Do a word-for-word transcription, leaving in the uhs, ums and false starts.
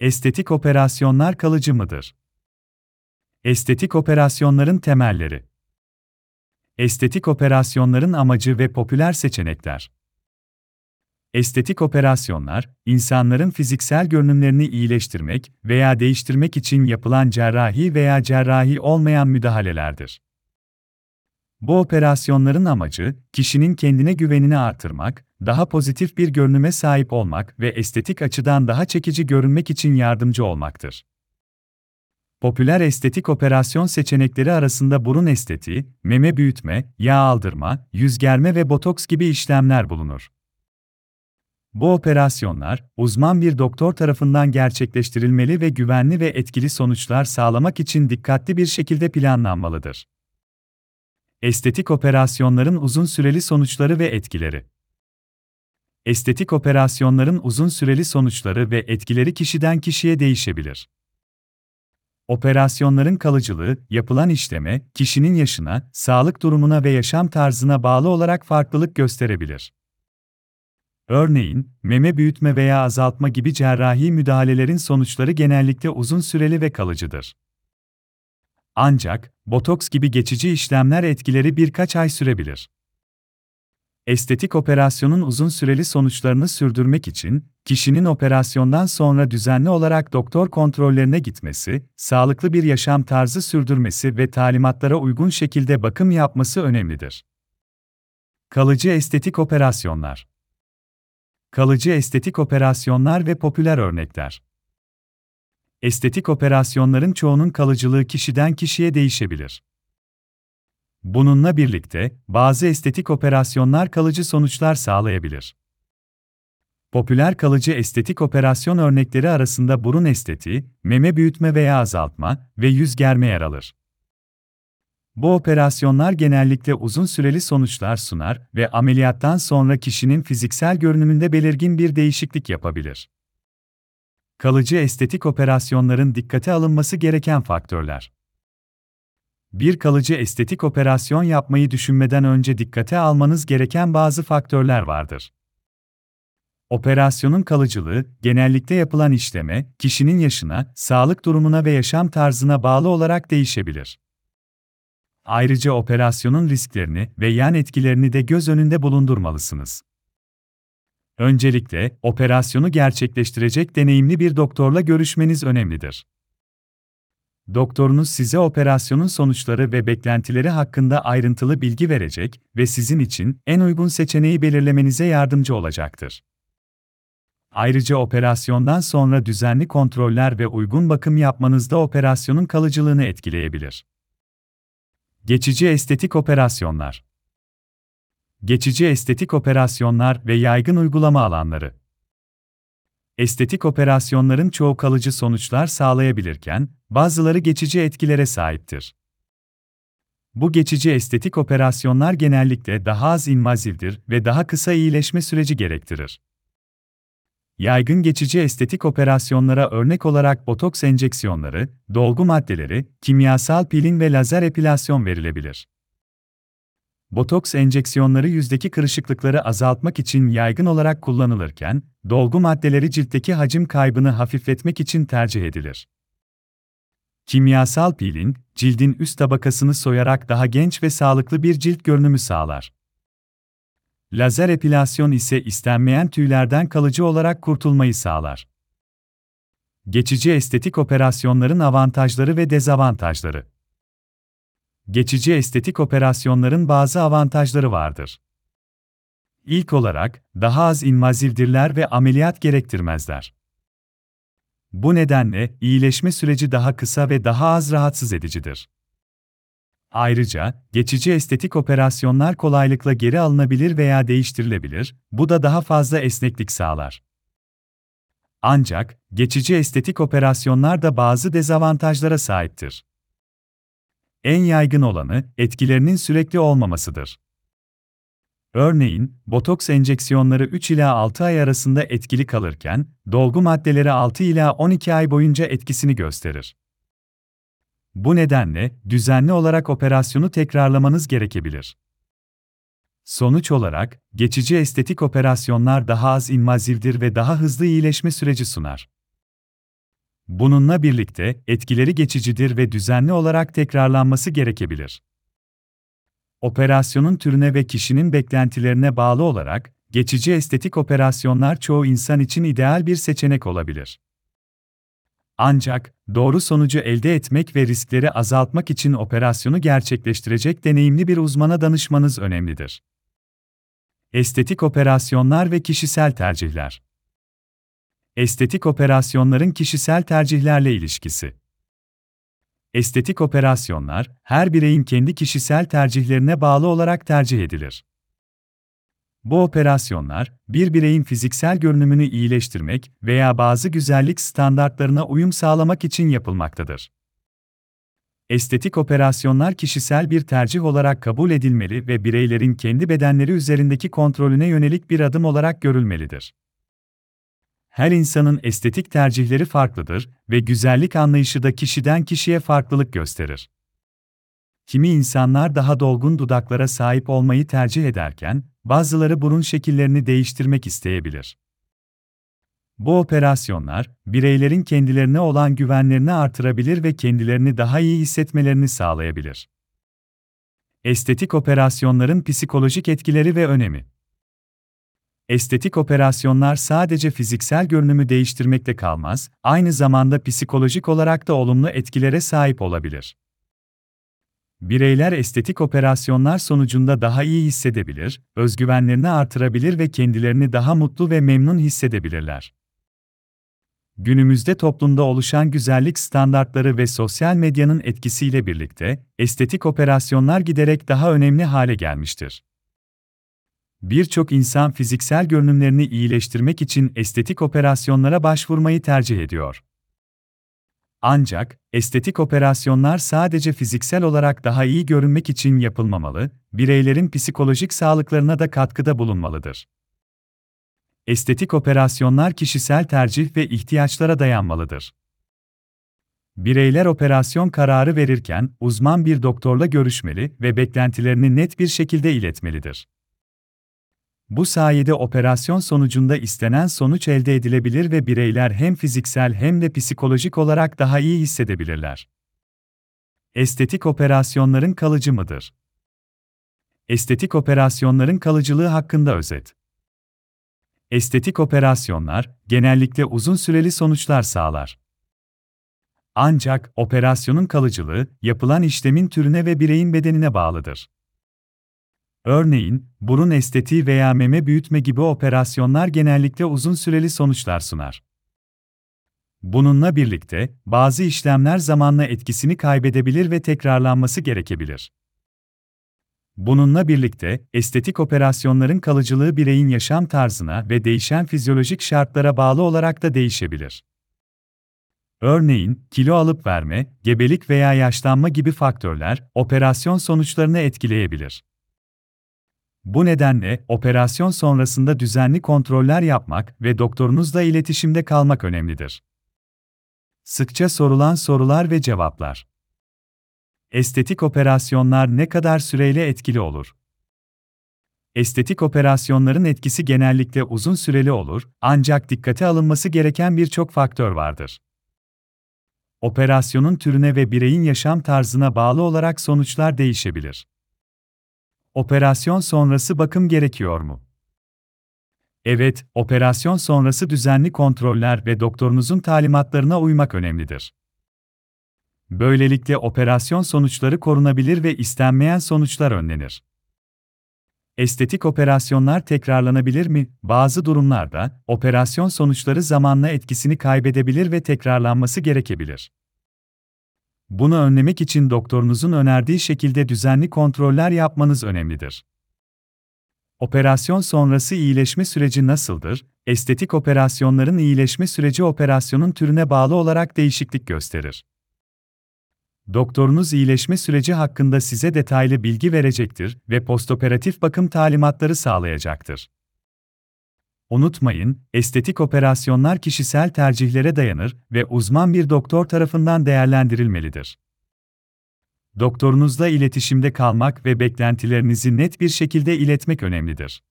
Estetik operasyonlar kalıcı mıdır? Estetik operasyonların temelleri. Estetik operasyonların amacı ve popüler seçenekler. Estetik operasyonlar, insanların fiziksel görünümlerini iyileştirmek veya değiştirmek için yapılan cerrahi veya cerrahi olmayan müdahalelerdir. Bu operasyonların amacı, kişinin kendine güvenini artırmak, daha pozitif bir görünüme sahip olmak ve estetik açıdan daha çekici görünmek için yardımcı olmaktır. Popüler estetik operasyon seçenekleri arasında burun estetiği, meme büyütme, yağ aldırma, yüz germe ve botoks gibi işlemler bulunur. Bu operasyonlar, uzman bir doktor tarafından gerçekleştirilmeli ve güvenli ve etkili sonuçlar sağlamak için dikkatli bir şekilde planlanmalıdır. Estetik operasyonların uzun süreli sonuçları ve etkileri. Estetik operasyonların uzun süreli sonuçları ve etkileri kişiden kişiye değişebilir. Operasyonların kalıcılığı, yapılan işleme, kişinin yaşına, sağlık durumuna ve yaşam tarzına bağlı olarak farklılık gösterebilir. Örneğin, meme büyütme veya azaltma gibi cerrahi müdahalelerin sonuçları genellikle uzun süreli ve kalıcıdır. Ancak, botoks gibi geçici işlemler etkileri birkaç ay sürebilir. Estetik operasyonun uzun süreli sonuçlarını sürdürmek için, kişinin operasyondan sonra düzenli olarak doktor kontrollerine gitmesi, sağlıklı bir yaşam tarzı sürdürmesi ve talimatlara uygun şekilde bakım yapması önemlidir. Kalıcı estetik operasyonlar. Kalıcı estetik operasyonlar ve popüler örnekler. Estetik operasyonların çoğunun kalıcılığı kişiden kişiye değişebilir. Bununla birlikte, bazı estetik operasyonlar kalıcı sonuçlar sağlayabilir. Popüler kalıcı estetik operasyon örnekleri arasında burun estetiği, meme büyütme veya azaltma ve yüz germe yer alır. Bu operasyonlar genellikle uzun süreli sonuçlar sunar ve ameliyattan sonra kişinin fiziksel görünümünde belirgin bir değişiklik yapabilir. Kalıcı estetik operasyonların dikkate alınması gereken faktörler. Bir kalıcı estetik operasyon yapmayı düşünmeden önce dikkate almanız gereken bazı faktörler vardır. Operasyonun kalıcılığı, genellikle yapılan işleme, kişinin yaşına, sağlık durumuna ve yaşam tarzına bağlı olarak değişebilir. Ayrıca operasyonun risklerini ve yan etkilerini de göz önünde bulundurmalısınız. Öncelikle, operasyonu gerçekleştirecek deneyimli bir doktorla görüşmeniz önemlidir. Doktorunuz size operasyonun sonuçları ve beklentileri hakkında ayrıntılı bilgi verecek ve sizin için en uygun seçeneği belirlemenize yardımcı olacaktır. Ayrıca operasyondan sonra düzenli kontroller ve uygun bakım yapmanız da operasyonun kalıcılığını etkileyebilir. Geçici estetik operasyonlar. Geçici estetik operasyonlar ve yaygın uygulama alanları. Estetik operasyonların çoğu kalıcı sonuçlar sağlayabilirken, bazıları geçici etkilere sahiptir. Bu geçici estetik operasyonlar genellikle daha az invazivdir ve daha kısa iyileşme süreci gerektirir. Yaygın geçici estetik operasyonlara örnek olarak botoks enjeksiyonları, dolgu maddeleri, kimyasal peeling ve lazer epilasyon verilebilir. Botoks enjeksiyonları yüzdeki kırışıklıkları azaltmak için yaygın olarak kullanılırken, dolgu maddeleri ciltteki hacim kaybını hafifletmek için tercih edilir. Kimyasal peeling, cildin üst tabakasını soyarak daha genç ve sağlıklı bir cilt görünümü sağlar. Lazer epilasyon ise istenmeyen tüylerden kalıcı olarak kurtulmayı sağlar. Geçici estetik operasyonların avantajları ve dezavantajları. Geçici estetik operasyonların bazı avantajları vardır. İlk olarak, daha az invazivdirler ve ameliyat gerektirmezler. Bu nedenle, iyileşme süreci daha kısa ve daha az rahatsız edicidir. Ayrıca, geçici estetik operasyonlar kolaylıkla geri alınabilir veya değiştirilebilir, bu da daha fazla esneklik sağlar. Ancak, geçici estetik operasyonlar da bazı dezavantajlara sahiptir. En yaygın olanı, etkilerinin sürekli olmamasıdır. Örneğin, botoks enjeksiyonları üç ila altı ay arasında etkili kalırken, dolgu maddeleri altı ila on iki ay boyunca etkisini gösterir. Bu nedenle, düzenli olarak operasyonu tekrarlamanız gerekebilir. Sonuç olarak, geçici estetik operasyonlar daha az invazivdir ve daha hızlı iyileşme süreci sunar. Bununla birlikte etkileri geçicidir ve düzenli olarak tekrarlanması gerekebilir. Operasyonun türüne ve kişinin beklentilerine bağlı olarak, geçici estetik operasyonlar çoğu insan için ideal bir seçenek olabilir. Ancak, doğru sonucu elde etmek ve riskleri azaltmak için operasyonu gerçekleştirecek deneyimli bir uzmana danışmanız önemlidir. Estetik operasyonlar ve kişisel tercihler. Estetik operasyonların kişisel tercihlerle ilişkisi. Estetik operasyonlar, her bireyin kendi kişisel tercihlerine bağlı olarak tercih edilir. Bu operasyonlar, bir bireyin fiziksel görünümünü iyileştirmek veya bazı güzellik standartlarına uyum sağlamak için yapılmaktadır. Estetik operasyonlar kişisel bir tercih olarak kabul edilmeli ve bireylerin kendi bedenleri üzerindeki kontrolüne yönelik bir adım olarak görülmelidir. Her insanın estetik tercihleri farklıdır ve güzellik anlayışı da kişiden kişiye farklılık gösterir. Kimi insanlar daha dolgun dudaklara sahip olmayı tercih ederken, bazıları burun şekillerini değiştirmek isteyebilir. Bu operasyonlar, bireylerin kendilerine olan güvenlerini artırabilir ve kendilerini daha iyi hissetmelerini sağlayabilir. Estetik operasyonların psikolojik etkileri ve önemi. Estetik operasyonlar sadece fiziksel görünümü değiştirmekle kalmaz, aynı zamanda psikolojik olarak da olumlu etkilere sahip olabilir. Bireyler estetik operasyonlar sonucunda daha iyi hissedebilir, özgüvenlerini artırabilir ve kendilerini daha mutlu ve memnun hissedebilirler. Günümüzde toplumda oluşan güzellik standartları ve sosyal medyanın etkisiyle birlikte, estetik operasyonlar giderek daha önemli hale gelmiştir. Birçok insan fiziksel görünümlerini iyileştirmek için estetik operasyonlara başvurmayı tercih ediyor. Ancak, estetik operasyonlar sadece fiziksel olarak daha iyi görünmek için yapılmamalı, bireylerin psikolojik sağlıklarına da katkıda bulunmalıdır. Estetik operasyonlar kişisel tercih ve ihtiyaçlara dayanmalıdır. Bireyler operasyon kararı verirken, uzman bir doktorla görüşmeli ve beklentilerini net bir şekilde iletmelidir. Bu sayede operasyon sonucunda istenen sonuç elde edilebilir ve bireyler hem fiziksel hem de psikolojik olarak daha iyi hissedebilirler. Estetik operasyonların kalıcı mıdır? Estetik operasyonların kalıcılığı hakkında özet. Estetik operasyonlar, genellikle uzun süreli sonuçlar sağlar. Ancak, operasyonun kalıcılığı, yapılan işlemin türüne ve bireyin bedenine bağlıdır. Örneğin, burun estetiği veya meme büyütme gibi operasyonlar genellikle uzun süreli sonuçlar sunar. Bununla birlikte, bazı işlemler zamanla etkisini kaybedebilir ve tekrarlanması gerekebilir. Bununla birlikte, estetik operasyonların kalıcılığı bireyin yaşam tarzına ve değişen fizyolojik şartlara bağlı olarak da değişebilir. Örneğin, kilo alıp verme, gebelik veya yaşlanma gibi faktörler, operasyon sonuçlarını etkileyebilir. Bu nedenle, operasyon sonrasında düzenli kontroller yapmak ve doktorunuzla iletişimde kalmak önemlidir. Sıkça sorulan sorular ve cevaplar. Estetik operasyonlar ne kadar süreyle etkili olur? Estetik operasyonların etkisi genellikle uzun süreli olur, ancak dikkate alınması gereken birçok faktör vardır. Operasyonun türüne ve bireyin yaşam tarzına bağlı olarak sonuçlar değişebilir. Operasyon sonrası bakım gerekiyor mu? Evet, operasyon sonrası düzenli kontroller ve doktorunuzun talimatlarına uymak önemlidir. Böylelikle operasyon sonuçları korunabilir ve istenmeyen sonuçlar önlenir. Estetik operasyonlar tekrarlanabilir mi? Bazı durumlarda, operasyon sonuçları zamanla etkisini kaybedebilir ve tekrarlanması gerekebilir. Bunu önlemek için doktorunuzun önerdiği şekilde düzenli kontroller yapmanız önemlidir. Operasyon sonrası iyileşme süreci nasıldır? Estetik operasyonların iyileşme süreci operasyonun türüne bağlı olarak değişiklik gösterir. Doktorunuz iyileşme süreci hakkında size detaylı bilgi verecektir ve postoperatif bakım talimatları sağlayacaktır. Unutmayın, estetik operasyonlar kişisel tercihlere dayanır ve uzman bir doktor tarafından değerlendirilmelidir. Doktorunuzla iletişimde kalmak ve beklentilerinizi net bir şekilde iletmek önemlidir.